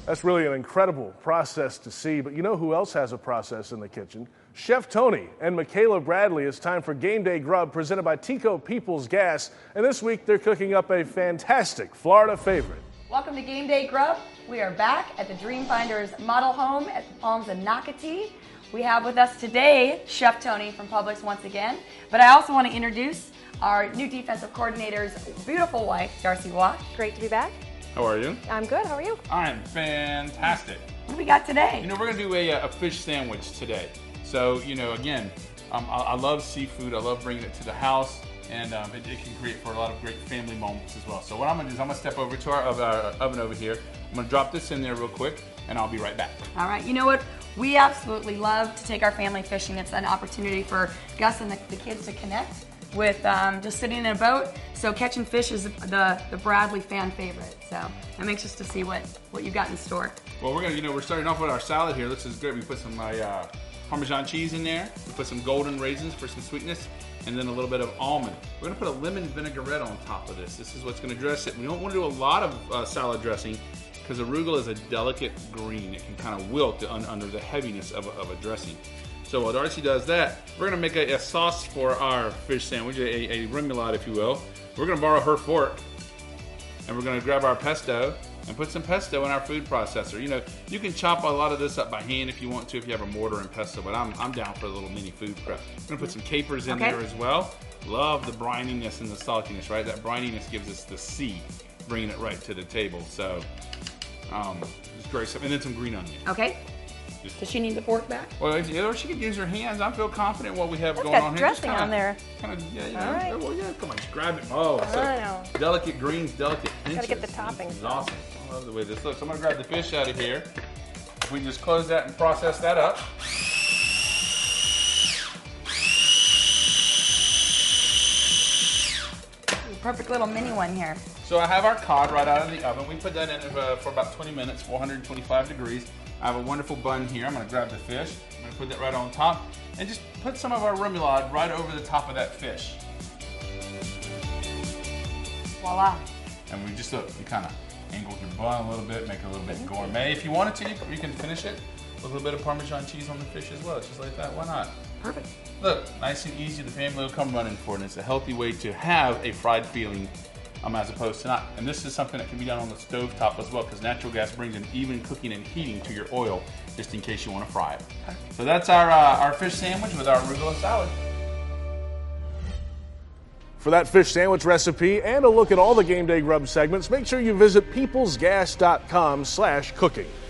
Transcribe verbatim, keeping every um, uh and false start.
That's really an incredible process to see, but you know who else has a process in the kitchen? Chef Tony and Michaela Bradley. It's time for Game Day Grub presented by Tico Peoples Gas, and this week they're cooking up a fantastic Florida favorite. Welcome to Game Day Grub. We are back at the Dreamfinders model home at the Palms of Nocatee. We have with us today Chef Tony from Publix once again, but I also want to introduce our new defensive coordinator's beautiful wife, Darcy Watt. Great to be back. How are you? I'm good. How are you? I'm fantastic. What do we got today? You know, we're going to do a, a fish sandwich today. So, you know, again, um, I, I love seafood. I love bringing it to the house, and um, it, it can create for a lot of great family moments as well. So what I'm going to do is I'm going to step over to our, of our oven over here. I'm going to drop this in there real quick, and I'll be right back. All right. You know what? We absolutely love to take our family fishing. It's an opportunity for Gus and the, the kids to connect with um, just sitting in a boat. So catching fish is the, the Bradley fan favorite. So I'm anxious to see what, what you got in store. Well, we're gonna, you know, we're starting off with our salad here. This is good. We put some uh, Parmesan cheese in there. We put some golden raisins for some sweetness, and then a little bit of almond. We're gonna put a lemon vinaigrette on top of this. This is what's gonna dress it. We don't want to do a lot of uh, salad dressing because arugula is a delicate green. It can kind of wilt un under the heaviness of a, of a dressing. So while Darcy does that, we're gonna make a, a sauce for our fish sandwich, a, a remoulade, if you will. We're gonna borrow her fork, and we're gonna grab our pesto and put some pesto in our food processor. You know, you can chop a lot of this up by hand if you want to, if you have a mortar and pesto, but I'm, I'm down for a little mini food prep. I'm gonna put some capers in okay. there as well. Love the brininess and the saltiness, right? That brininess gives us the C, bringing it right to the table. So, um, it's great stuff. And then some green onion. Okay. Does she need the fork back? Well, or she could use her hands. I feel confident what we have That's going got on here. dressing kinda, on there. Kind of, yeah, you know. All right. Well, yeah, come on, just grab it. Oh, so I know. delicate greens, delicate pinches. Gotta get the toppings. This is awesome. I love the way this looks. I'm gonna grab the fish out of here. We just close that and process that up. Perfect little mini one here. So I have our cod right out of the oven. We put that in uh, for about twenty minutes, four hundred twenty-five degrees. I have a wonderful bun here. I'm going to grab the fish. I'm going to put that right on top and just put some of our remoulade right over the top of that fish. Voila. And we just look, you kind of angled your bun a little bit, make it a little bit gourmet. If you wanted to, you, you can finish it with a little bit of Parmesan cheese on the fish as well, just like that. Why not? Perfect. Look, nice and easy. The family will come running for it, and it's a healthy way to have a fried feeling um, as opposed to not. And this is something that can be done on the stove top as well, because natural gas brings an even cooking and heating to your oil, just in case you want to fry it. Okay. So that's our, uh, our fish sandwich with our arugula salad. For that fish sandwich recipe and a look at all the Game Day Grub segments, make sure you visit peoplesgas dot com slash cooking.